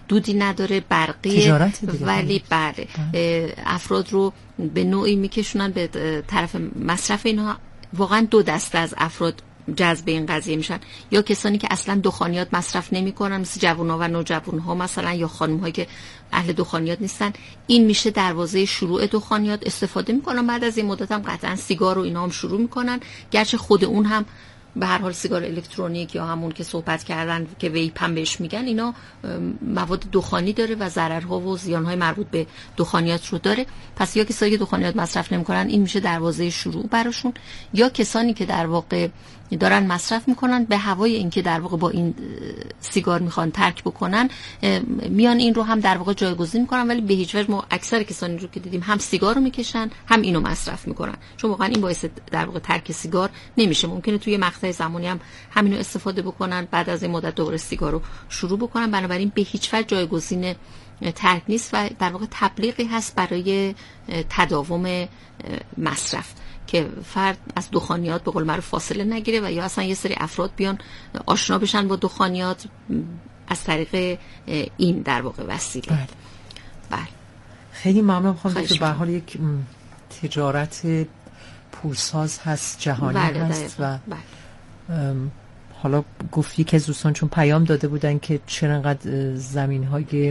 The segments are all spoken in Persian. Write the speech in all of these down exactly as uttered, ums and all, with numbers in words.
دودی نداره، برقی، ولی بله افراد رو به نوعی میکشونن به طرف مصرف اینها. واقعا دو دسته از افراد جذب این قضیه میشن، یا کسانی که اصلا دخانیات مصرف نمیکنن مثل جوان‌ها و نوجوان‌ها مثلا، یا خانم‌هایی که اهل دخانیات نیستن. این میشه دروازه شروع دخانیات، استفاده میکنن. بعد از این مدت هم قطعا سیگار و اینا هم شروع میکنن، گرچه خود اون هم به هر حال سیگار الکترونیک یا همون که صحبت کردن که ویپ هم بهش میگن، اینا مواد دخانی داره و ضررها و زیانهای مربوط به دخانیات رو داره. پس یا کسایی که دخانیات مصرف نمیکنن این میشه دروازه شروع براشون، یا کسانی که در واقع دارن مصرف میکنن به هوای اینکه در واقع با این سیگار میخوان ترک بکنن، میان این رو هم در واقع جایگزین میکنن. ولی به هیچ وجه ما اکثر کسانی رو که دیدیم هم سیگار رو میکشن هم اینو مصرف میکنن، چون واقعا این باعث در واقع ترک سیگار نمیشه. ممکنه توی مقطع زمانی هم همینو استفاده بکنن، بعد از این مدت دوباره سیگار رو شروع بکنن. بنابراین به هیچ وجه جایگزین ترک نیست و در واقع تبلیغی هست برای تداوم مصرف که فرد از دخانیات به قول معروف فاصله نگیره و یا اصلا یه سری افراد بیان آشنا بشن با دخانیات از طریق این در واقع وسیله. بله. بله. خیلی ممنون. خواهم که به هر حال یک تجارت پولساز هست، جهانی بله هست و بله. حالا گفتی که دوستان چون پیام داده بودن که چرا انقدر زمین‌های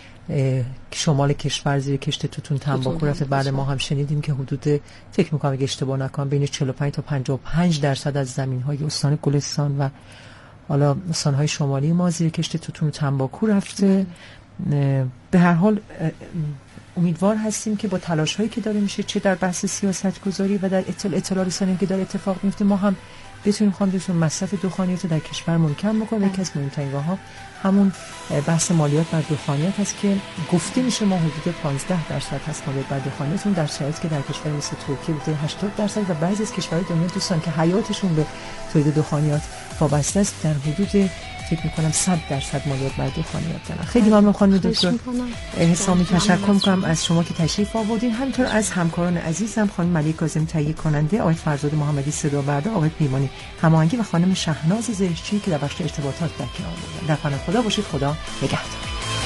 شمال کشور زیر کشت توتون تنباکو رفته. بله ما هم شنیدیم که حدود فکر میکنم اگه اشتباه نکنم بین چهل و پنج تا پنجاه و پنج درصد از زمین‌های استان گلستان و حالا استان‌های شمالی ما زیر کشت توتون و تنباکو رفته. به هر حال امیدوار هستیم که با تلاش‌هایی که داره میشه، چه در بحث سیاست‌گذاری و در اطلاع اطلاع رسانی که داره اتفاق میفته، ما هم بتونیم خواندشون مصرف دخانیات در کشور منکم بکنیم. یکی از مهمترین راه‌ها همون بحث مالیات بر دخانیات هست که گفته میشه ما حدود پانزده درصد هست مالیات بر دخانیاتون، در شرایطی که در کشور مثل ترکیه بوده هشتاد درصد و بعضی از کشورهای دنیا دوستان که حیاتشون به تولید دخانیات وابسته است در حدود فکر میکنم صد درصد مالیات بر دخانیات دارن. خیلی ممنون خانم دکتر حسامی، تشکر میکنم از شما که تشریف آوردین، همینطور از همکاران عزیزم خانم ملیک کاظمی تهیه کننده، آقای فرزاد محمدی صدا برده، آقای پیمانی هماهنگی و خانم شهناز زهچی که در بخش ارتباطات در کنار بودن. در پناه خدا باشید. خدا نگهدار.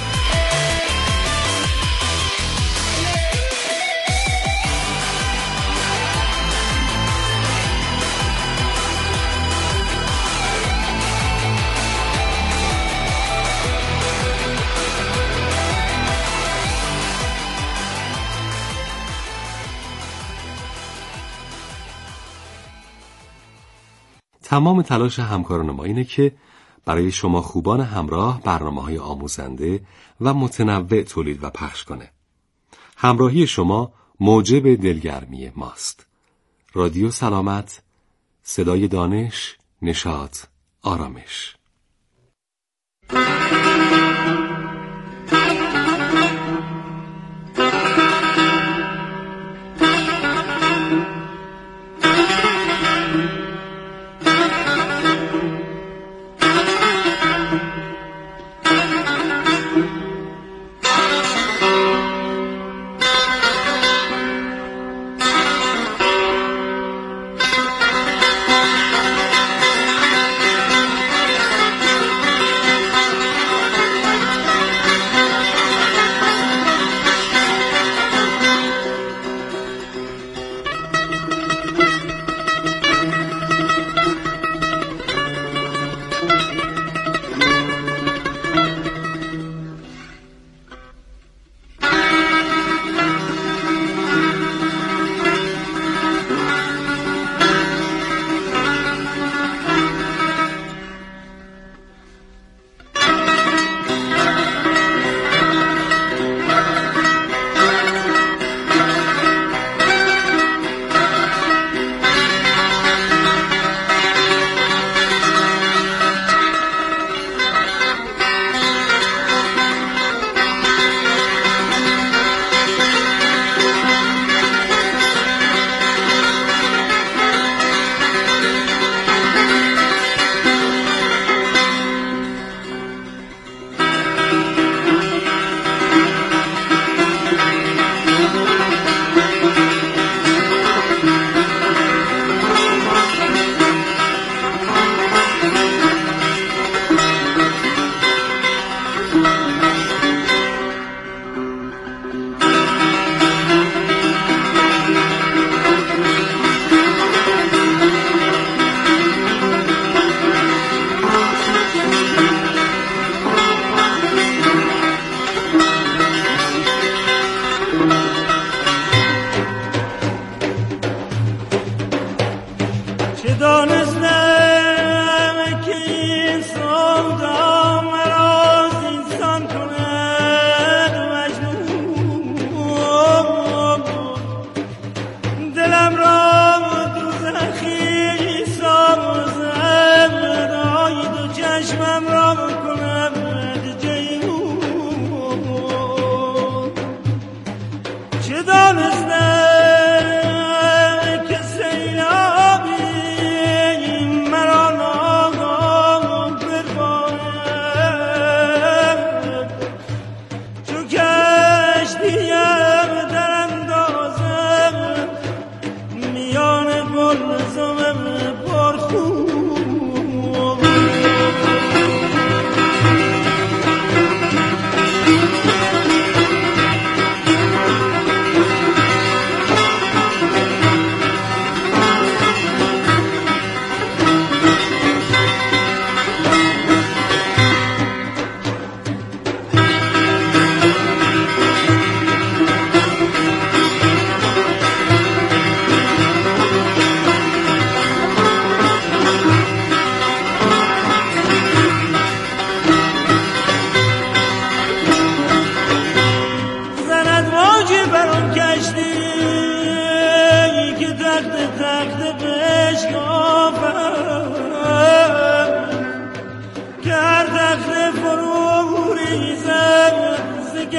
تمام تلاش همکاران ما اینه که برای شما خوبان همراه برنامه‌های آموزنده و متنوع تولید و پخش کنه. همراهی شما موجب دلگرمی ماست. رادیو سلامت، صدای دانش، نشاط، آرامش.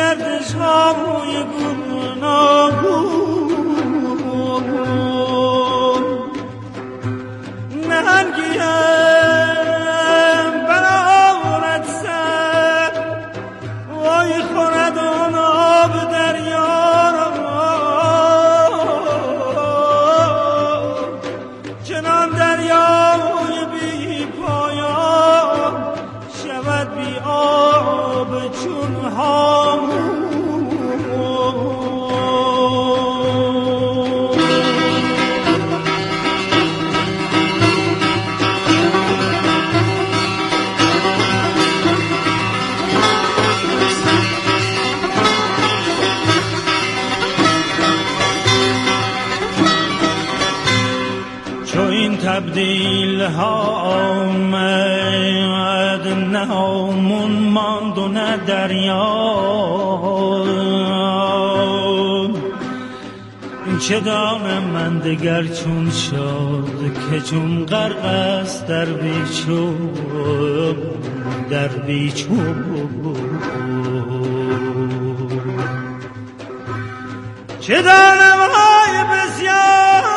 گردش های گوناگون نهنگیم برآورد سر وای خورد آن آب دریا را چنان دریای بی پایان شود بی آب چون هامون تبدیل ها آمد نه همون ماند و نه دریا چه دانم من دگر چون شد که چون غرق است در بیچوب در بیچوب چه دانم های بسیار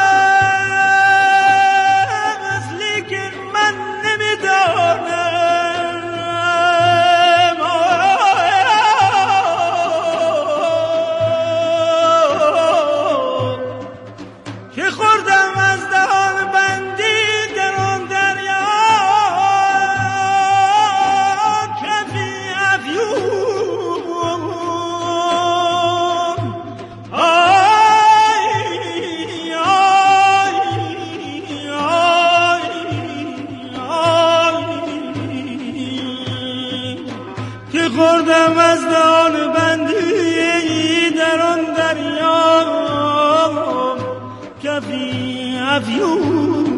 خوردم از دهان بندی در آن دریا کفی افیون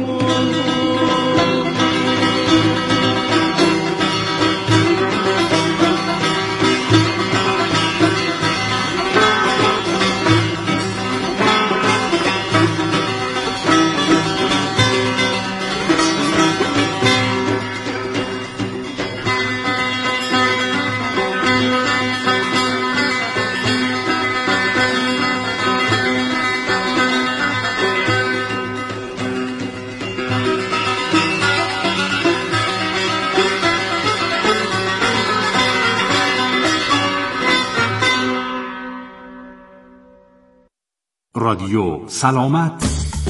رادیو سلامت،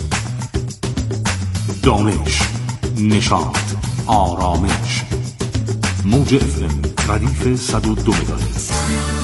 دانش، نشاط، آرامش. موج اف ام ردیف صد و دو مگاهرتز.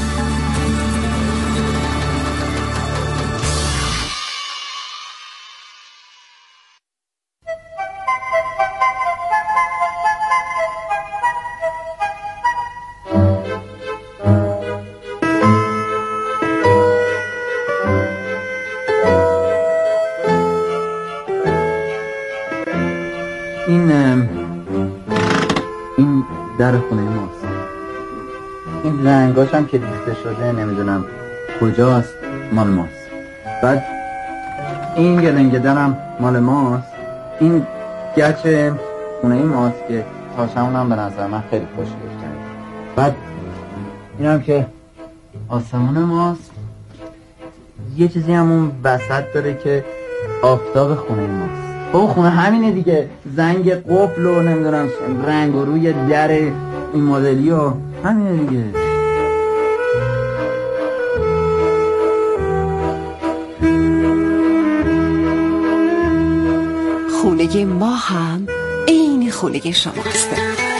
در خونه ماست. این رنگاش هم که ریخته شده نمیدونم کجاست، مال ماست. بعد این گلنگه درم مال ماست. این گچ خونه ماست که تاشمون هم به نظر من خیلی خوشگل کرد. بعد این هم که آسمون ماست. یه چیزی هم اون وسط داره که آفتاب خونه ماست. او خونه همینه دیگه، زنگ قفل و نمیدونم رنگ و روی در این مدلی و همینه دیگه. خونه ما هم عین خونه شماست.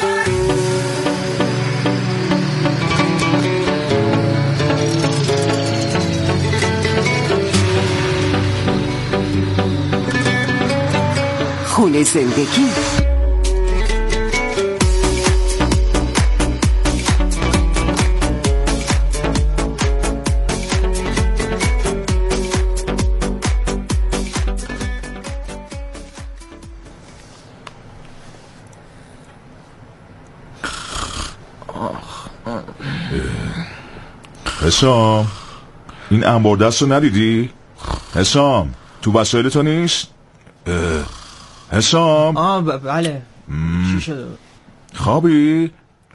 خونه زندگی. حسام، این انبار دست رو ندیدی؟ حسام، تو وسایل تو نیست؟ حسام. آه ب- بله چی شده؟ خوابی؟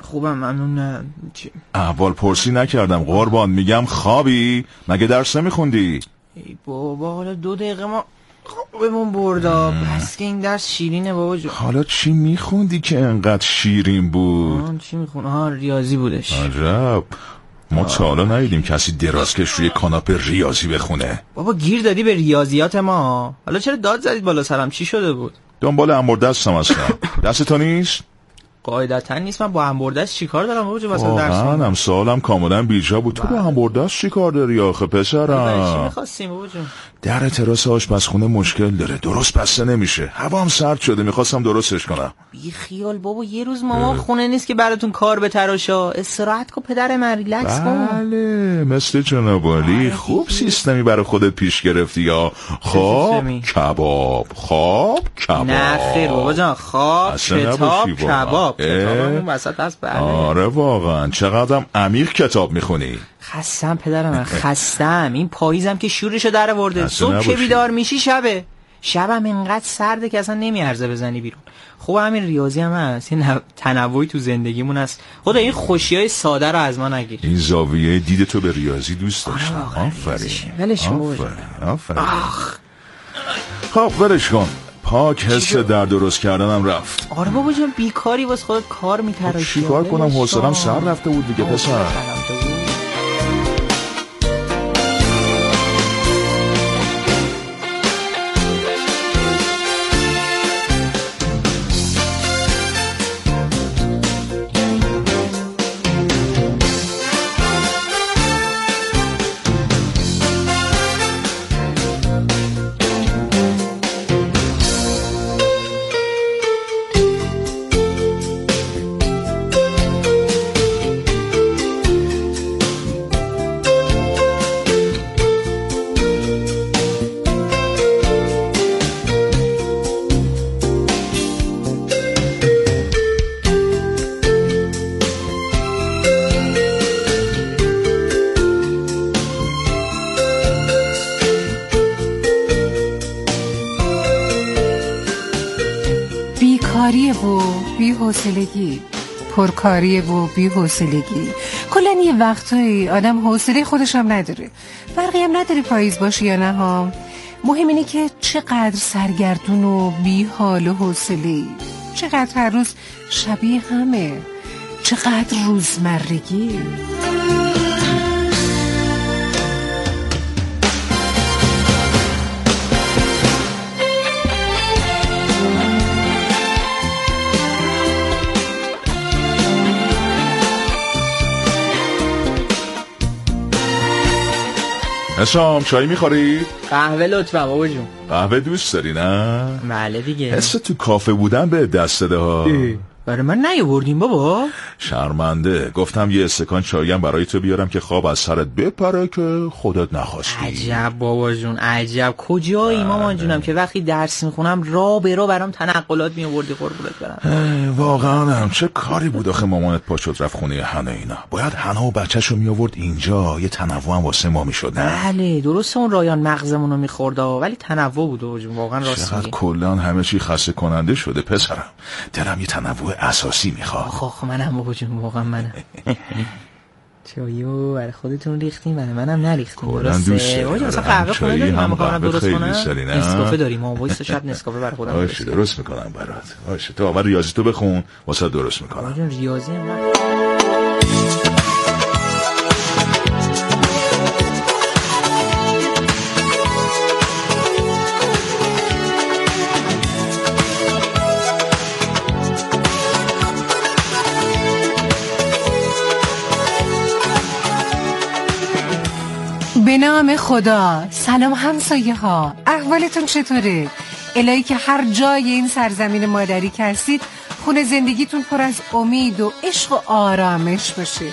خوبم ممنون. نه چی؟ احوال پرسی نکردم قربان، میگم خوابی؟ مگه درس نمیخوندی؟ ای بابا حالا دو دقیقه ما خوابمون بردا، بس که این درس شیرینه بابا جو. حالا چی میخوندی که انقدر شیرین بود؟ آن چی میخون؟ آها ریاضی بودش. عجب، ما تا حالا ندیدیم کسی درازکش روی کاناپه ریاضی بخونه. بابا گیر دادی به ریاضیات ما. حالا چرا داد زدید بالا سرم؟ چی شده بود؟ دنبال انبردستم هستم. دست تو نیست؟ قاعدتا نیست. من با انبردست چی کار دارم بابا جو واسه درس؟ واقعا هم سوالم کاملا بیجا بود. تو با انبردست چی کار داری آخه پسرم؟ چی می‌خواستیم بابا جو؟ در تراس آشپزخونه مشکل داره، درست بسته نمیشه. هوام سرد شده، میخواستم درستش کنم. بی خیال بابا، یه روز ماما خونه نیست که براتون کار بتراشا. استراحت کن پدر من، ریلکس کن. بله مثل جناب عالی. خوب سیستمی برای خودت پیش گرفتی یا خواب کباب خواب کباب. نه خیر بابا جان، خواب کتاب کباب. کتابمون وسط هست. بله آره واقعا. چقدرم عمیق کتاب میخونی. خستم پدرم، خستم. این پاییزم که شورشو در آورده. صبح که بیدار میشی شبه. شبم اینقدر سرده که اصلا نمیارزه بزنی بیرون. خب همین ریاضی هم هست، این تنوعی تو زندگیمون هست. خدا این خوشیای ساده رو از ما نگیر. این زاویه دید تو به ریاضی دوست داشتم. آفرین. ولش کن. آفرین. خب ولش کن. پاک حس در درست کردنم رفت. آره بابا جان بیکاری واسه خودت کار می‌تراشی. چی کار کنم؟ حوصله‌ام سر رفته بود دیگه پسر. بیکاریه و بی‌حوصلگی، پرکاریه و بی‌حوصلگی. کلاً یه وقتایی آدم حوصله خودش هم نداره. فرقی هم نداره پاییز باشه یا نه ها. مهم اینه که چقدر سرگردون و بی‌حال و حوصله‌ای، چقدر هر روز شبیه همه، چقدر روزمرگی. حسام چای میخوری؟ قهوه لطفا بابا جون. قهوه دوست داری نه؟ بله دیگه. حس تو کافه بودن به دست داده ها. برای من نیاوردیم بابا. شرمنده. گفتم یه استکان چایم برای تو بیارم که خواب از سرت بپره که خودت نخواستی. عجب بابا جون عجب. کجایی مامان جونم که وقتی درس میخونم را به را برام تنقلات میآوردی قربونت برم. واقعا هم چه کاری بود آخه مامانت پا شد رفت خونه هنا اینا. باید هنا و بچه‌شو میآورد اینجا، یه تنوع هم واسه ما میشد. نه بله درسته اون رایان مغزمون رو میخورد ولی تنوع بود بابا جون. واقعا راست میگی. کلا همه چی خسته کننده شده پسرم. دلم یه تنوع اساسی میخواد. خب منم بابا جون واقعا منم. چایو برای خودتون ریختیم برای منم نریختیم. درسته بابا جون. اصلا قهوه خونه داریم من میخوام درست کنم. نسکافه داریم ما وایس شب نسکافه برای خودم باشه درست میکنم برات. باشه تو اول ریاضی تو بخون واسه درست میکنم. بابا جون ریاضی من به نام خدا. سلام همسایه ها، احوالتون چطوره؟ الهی که هر جای این سرزمین مادری که هستید خونه زندگیتون پر از امید و عشق و آرامش باشه.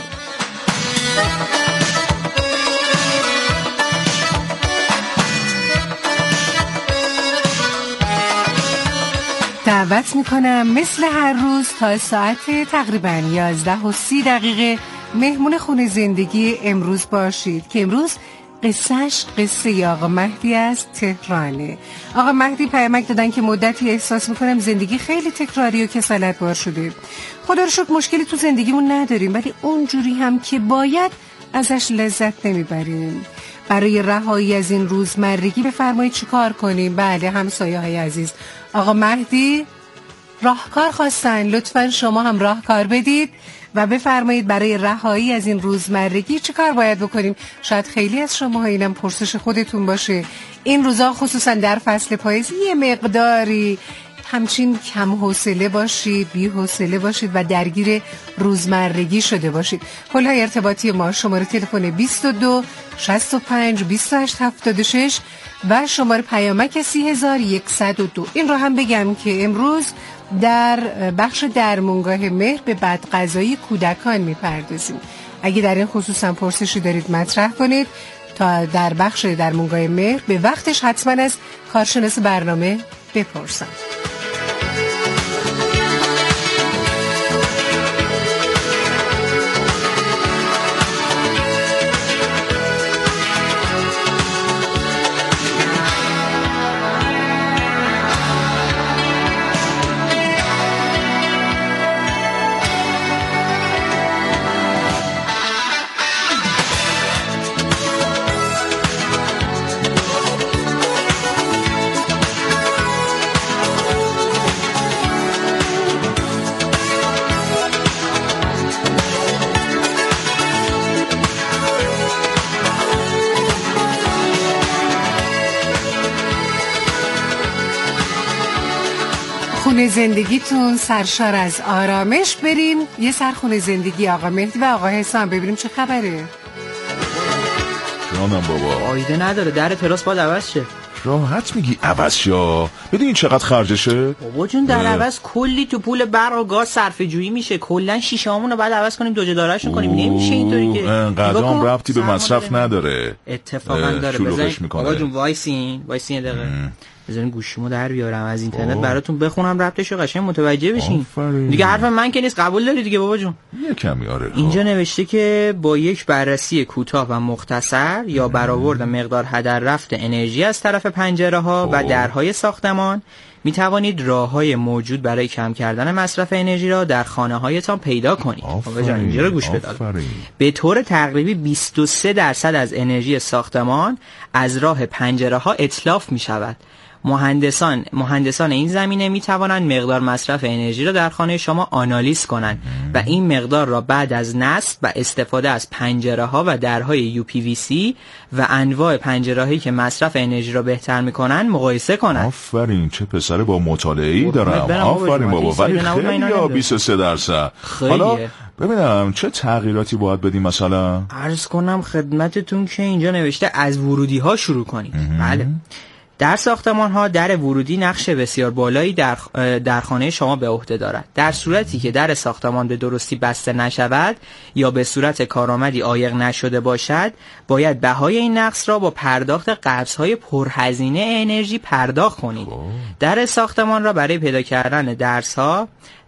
دعوت میکنم مثل هر روز تا ساعت تقریبا یازده و سی دقیقه مهمون خونه زندگی امروز باشید که امروز قصهش قصه آقا مهدی از تهرانه. آقا مهدی پیامک دادن که مدتی احساس میکنم زندگی خیلی تکراری و کسالت بار شده. خدا رو شکر مشکلی تو زندگیمون نداریم، ولی اونجوری هم که باید ازش لذت نمیبریم. برای رهایی از این روزمرگی بفرمایید چی کار کنیم؟ بله همسایه های عزیز، آقا مهدی راهکار خواستن، لطفاً شما هم راهکار بدید و بفرمایید برای رهایی از این روزمرگی چه کار باید بکنیم. شاید خیلی از شما اینم پرسش خودتون باشه. این روزا خصوصا در فصل پاییز یه مقداری همچین کم حوصله باشید، بی حوصله باشید و درگیر روزمرگی شده باشید. کلهای ارتباطی ما شماره تلفن بیست و دو شصت و پنج بیست و هشت هفتاد و شش و شماره پیامک سی هزار و صد و دو. این رو هم بگم که امروز در بخش درمونگاه مهر به بدغذایی کودکان میپردازیم. اگه در این خصوص هم پرسشی دارید مطرح کنید تا در بخش درمونگاه مهر به وقتش حتما از کارشناس برنامه بپرسم. خونه زندگیتون سرشار از آرامش. بریم یه سر خونه زندگی آقا مهدی و آقا حسام ببینیم چه خبره. جانم بابا. آیده نداره، در تراس باید عوض شه. راحت میگی عوض شا؟ بدین چقدر خرجشه؟ بابا جون در عوض کلی تو پول برق و گاز صرفه جویی میشه. کلا شیشه هامونو بعد عوض کنیم، دوجه دارهشون کنیم. نمیشه اینطوری که انقدر هم ربطی به مصرف نداره. اتفاقا داره. بزنین بابا جون وایسین وایسین دقیقه. بذارین گوشیمو در بیارم از اینترنت براتون بخونم ربطشو قشنگ متوجه بشین. دیگه حرف من که نیست، قبول داری دیگه بابا جون؟ یه کمی آره. اینجا نوشته که با یک بررسی کوتاه و مختصر یا برآورد مقدار هدر رفت انرژی از طرف پنجره‌ها و درهای ساختمان می توانید راه‌های موجود برای کم کردن مصرف انرژی را در خانه‌هایتان پیدا کنید. بابا جان اینجا رو گوش بدید. به طور تقریبی بیست و سه درصد از انرژی ساختمان از راه پنجره‌ها اتلاف می‌شود. مهندسان مهندسان این زمینه می توانند مقدار مصرف انرژی را در خانه شما آنالیز کنند و این مقدار را بعد از نصب و استفاده از پنجره ها و درهای یو پی وی سی و انواع پنجره هایی که مصرف انرژی را بهتر می کنند مقایسه کنند. آفرین، چه پسر با مطالعه‌ای دارم. آفرین بابا، ولی خیلی یا بیست و سه درصد. حالا ببینم چه تغییراتی باید بدیم. مثلا عرض کنم خدمتتون که اینجا نوشته از ورودی ها شروع کنیم. بله، در ساختمان ها در ورودی نقش بسیار بالایی در در خانه شما به عهده دارد. در صورتی که در ساختمان به درستی بسته نشود یا به صورت کارآمدی عایق نشده باشد، باید بهای این نقص را با پرداخت قبض‌های پرهزینه انرژی پرداخت کنید. در ساختمان را برای پیدا کردن درس‌ها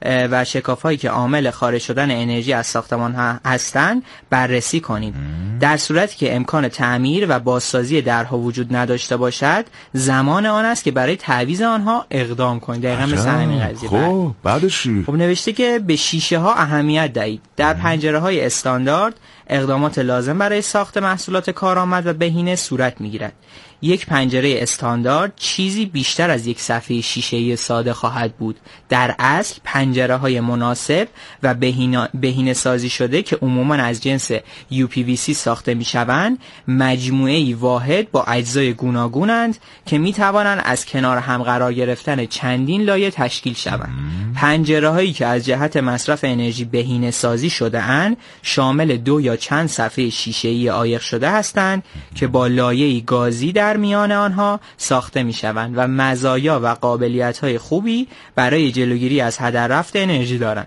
و شکاف‌هایی که عامل خارج شدن انرژی از ساختمان ها هستند بررسی کنید. در صورتی که امکان تعمیر و بازسازی درها وجود نداشته باشد، زمان آن است که برای تعویض آنها اقدام کنید. دقیقاً مثل همین قضیه. خب بعدش خب نوشته که به شیشه ها اهمیت دهید. در پنجره های استاندارد اقدامات لازم برای ساخت محصولات کارآمد و بهینه صورت میگیرد. یک پنجره استاندارد چیزی بیشتر از یک صفحه شیشه‌ای ساده خواهد بود. در اصل پنجره‌های مناسب و بهینه سازی شده که عموماً از جنس یو پی وی سی ساخته می‌شوند، مجموعه‌ای واحد با اجزای گوناگونند که می‌توانند از کنار هم قرار گرفتن چندین لایه تشکیل شوند. پنجره‌هایی که از جهت مصرف انرژی بهینه سازی شده‌اند، شامل دو یا چند صفحه شیشه‌ای عایق شده هستند که با لایه‌ای گازی در میان آنها ساخته می شوند و مزایا و قابلیت‌های خوبی برای جلوگیری از هدر رفت انرژی دارند.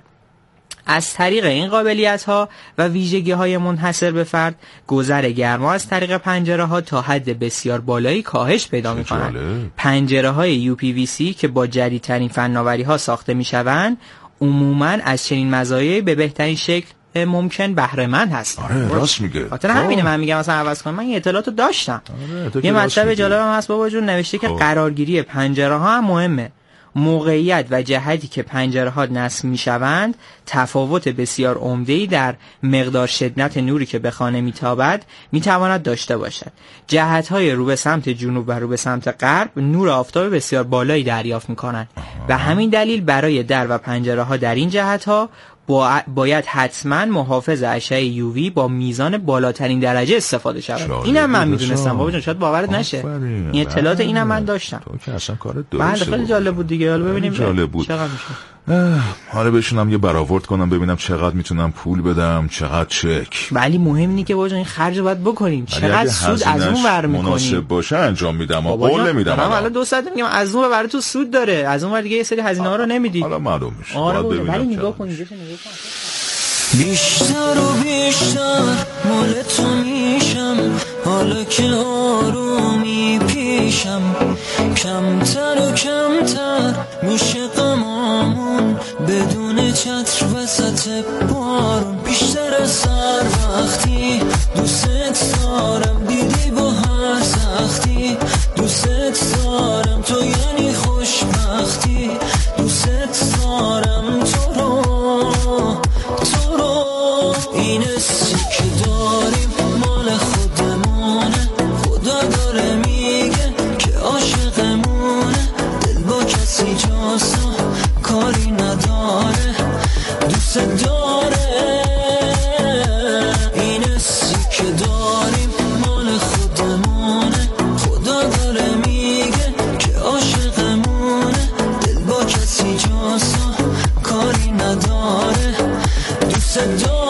از طریق این قابلیت‌ها و ویژگی‌های منحصر به فرد، گذر گرما از طریق پنجره‌ها تا حد بسیار بالایی کاهش پیدا می‌کنند. پنجره‌های یو پی وی سی که با جدیدترین فناوری‌ها ساخته می‌شوند، عموماً از چنین مزایایی به بهترین شکل ممکن بهره مند هست. آره راست میگه. خاطر همینه من میگم مثلا عوض کنم. من این اطلاعاتو داشتم. آره، یه مطلب جالبم هست بابا جون، نوشته که قرارگیری پنجره ها هم مهمه. موقعیت و جهتی که پنجره ها نصب میشوند تفاوت بسیار عمده‌ای در مقدار شدت نوری که به خانه میتابد میتواند داشته باشد. جهت های رو به سمت جنوب و رو به سمت غرب نور آفتاب بسیار بالایی دریافت میکنند و همین دلیل برای در و پنجره ها در این جهت ها با... باید حتما محافظ اشعه یووی با میزان بالاترین درجه استفاده شود. اینم من میدونستم بابا جان، شاید باورت نشه. این اطلاعات اینم من داشتم. تو که اصلا کار درسته. خیلی جالب بود دیگه. حالا ببینیم جالب بود. چقدر میشه. حالا بشونم یه برآورد کنم ببینم چقدر میتونم پول بدم، چقدر چک. ولی مهم اینه که بابا جان این خرج باید بکنیم. چقدر سود از اون ور میکنیم. مناسب باشه انجام میدم و قول نمیدم. من حالا دو ساعت میگم از اون ور تو سود داره، از اون ور دیگه یه سری هزینه ها رو نمیدی. حالا معلوم میشه. آره ولی نگاه کن، نگاه کن. بیشتر و بیشتر مال تو میشم، حالا که آرومی پیشم، کمتر و کمتر میشه غمامون بدون چتر وسط بارون. بیشتر از سر وقتی دوست دارم، دیدی با هر سختی دوست دارم، تو یعنی خوشبختی دوست دارم، تو رو تو رو. این حسی که داریم مال خودمونه، خدا داره میگه که عاشقمونه، دل با کسی جاسا کاری نداره دوست داره. این حسی که داریم مال خودمونه، خدا داره میگه که عاشقمونه، دل با کسی جاسا کاری نداره دوست داره.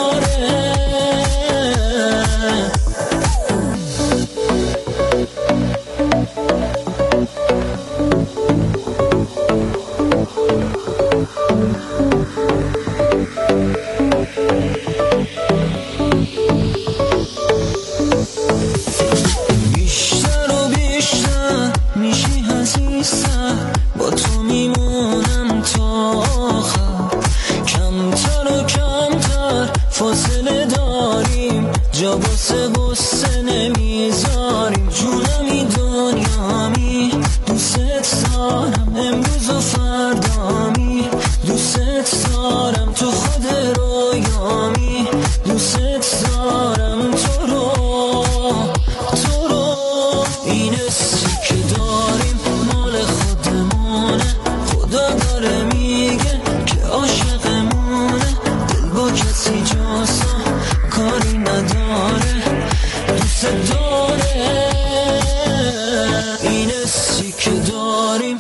بیشتر و بیشتر میشی حسیستر، با تو میمونم تا آخر، کمتر و کمتر فاصله داریم، جا باسه باسه نمیذاریم، جونمی دنیامی دوست دارم، امروز و فردامی دوست دارم، تو خود رویامی دوست دارم، تو رو تو رو. این حسی که داریم مال خودمونه، خدا داره میگه که عاشقمونه، دل با کسی جاسا کاری نداره دوست داره. این حسی که داریم،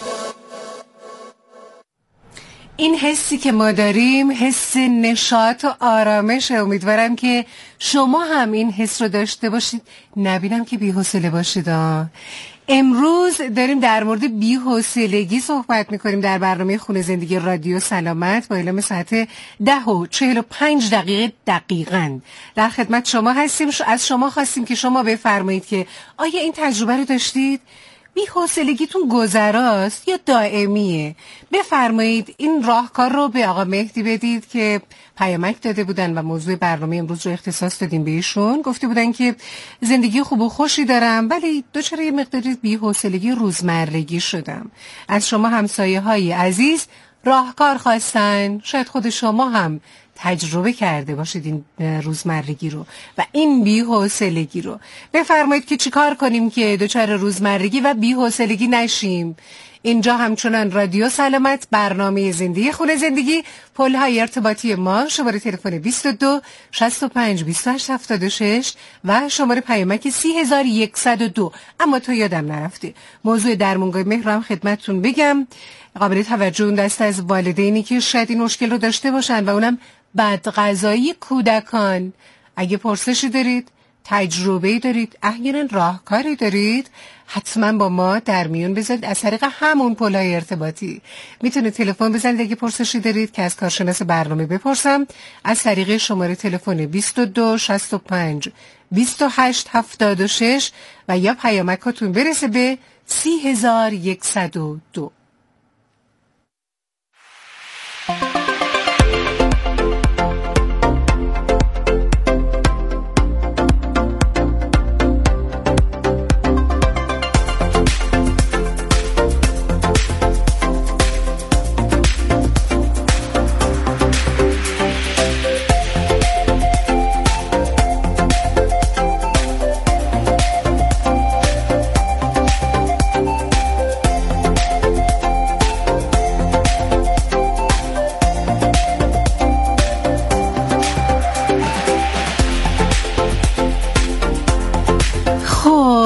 این حسی که ما داریم حس نشاط و آرامش. امیدوارم که شما هم این حس رو داشته باشید. نبینم که بی‌حوصله باشید. امروز داریم در مورد بی‌حوصلگی صحبت میکنیم در برنامه خونه زندگی رادیو سلامت با اعلام ساعت ده و چهل و پنج دقیقه دقیقاً در خدمت شما هستیم. از شما خواستیم که شما بفرمایید که آیا این تجربه رو داشتید؟ بی‌حوصلگیتون گذراست یا دائمیه؟ بفرمایید. این راهکار رو به آقا مهدی بدید که پیامک داده بودن و موضوع برنامه امروز رو اختصاص دادیم بهشون. گفته بودن که زندگی خوب و خوشی دارم ولی دچار یه مقداری بی‌حوصلگی روزمرگی شدم. از شما همسایه های عزیز راهکار خواستن. شاید خود شما هم تجربه کرده باشید این روزمرگی رو و این بی‌حوصلگی رو. بفرمایید که چیکار کنیم که دچار روزمرگی و بی‌حوصلگی نشیم. اینجا همچنان رادیو سلامت، برنامه زندگی خونه زندگی. پل‌های ارتباطی ما شماره تلفن بیست و دو شصت و پنج بیست و هشت هفتاد و شش و شماره پیامک سی هزار و صد و دو. اما تو یادم نرفته موضوع درمانگاه مهرم خدمتتون بگم. قابل توجه اون دست از والدینی که شاید این مشکل رو داشته باشن و اونم بدغذایی کودکان. اگه پرسشی دارید، تجربه‌ای دارید، احیانا راهکاری دارید، حتما با ما در میون بذارید. از طریق همون پل‌های ارتباطی میتونید تلفن بزنید اگه پرسشی دارید که از کارشناس برنامه بپرسم. از طریق شماره تلفن بیست و دو شصت و پنج بیست و هشت هفتاد و شش و یا پیامکاتون برسه به سی هزار و صد و دو.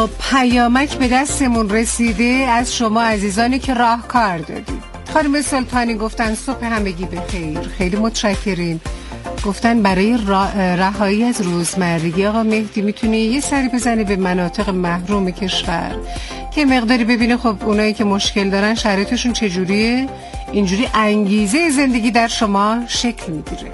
خب پیامک به دستمون رسیده از شما عزیزانی که راهکار دادید. خانم سلطانی گفتن صبح همگی بخیر، خیلی متشکرین. گفتن برای رهایی از روزمرگی آقا مهدی میتونی یه سری بزنی به مناطق محروم کشور که مقداری ببینه خب اونایی که مشکل دارن شرایطشون چجوریه، اینجوری انگیزه زندگی در شما شکل میگیره.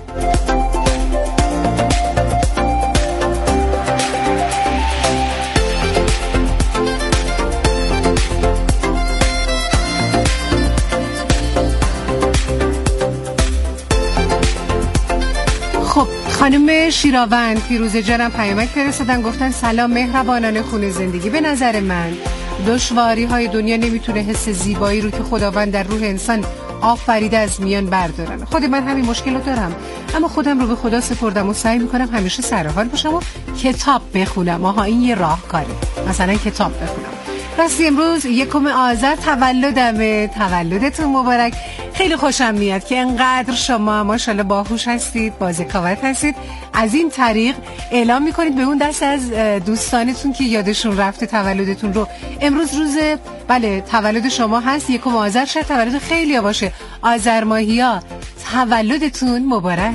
خب خانم شیراوند پیروزه جانم پیامک فرستادن، گفتن سلام مهربانان خونه زندگی. به نظر من دشواری های دنیا نمیتونه حس زیبایی رو که خداوند در روح انسان آفریده از میان بردارن. خود من همین مشکل رو دارم، اما خودم رو به خدا سپردم و سعی میکنم همیشه سرحال باشم و کتاب بخونم. آها این یه راهکاره، مثلا کتاب بخونم. راستی امروز یکم آذر تولدمه، تولدتون مبارک. خیلی خوشم میاد که انقدر شما ماشاءالله باهوش هستید، با ذکاوت هستید. از این طریق اعلام میکنید به اون دست از دوستانتون که یادشون رفته تولدتون رو. امروز روز بله تولد شما هست، یکم آذر، شاید تولد خیلی ها باشه. آذر ماهیا تولدتون مبارک.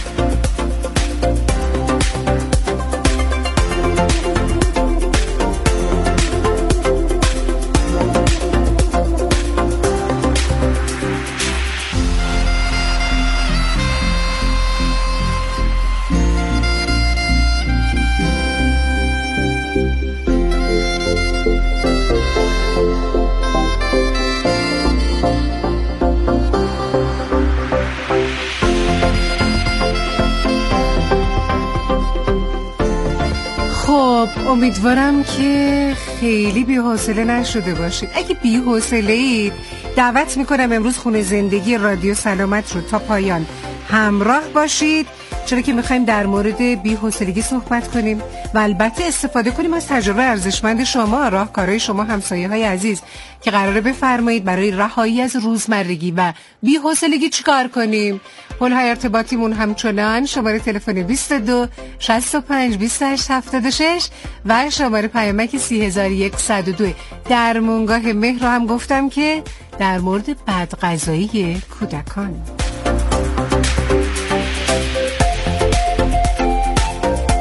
امیدوارم که خیلی بی‌حوصله نشده باشید. اگه بی‌حوصله اید دعوت میکنم امروز خونه زندگی رادیو سلامت رو تا پایان همراه باشید، چرا که میخوایم در مورد بی‌حوصلگی صحبت کنیم و البته استفاده کنیم از تجربه ارزشمند شما، راهکارهای شما همسایه‌های عزیز که قراره بفرمایید برای رهایی از روزمرگی و بی‌حوصلگی چیکار کنیم. پل‌های ارتباطیمون همچنان شماره تلفن بیست و دو شصت و پنج بیست و هشت هفتاد و شش و شماره پیامک سی هزار و صد و دو. در مونگاه مهر رو هم گفتم که در مورد بدغذایی کودکان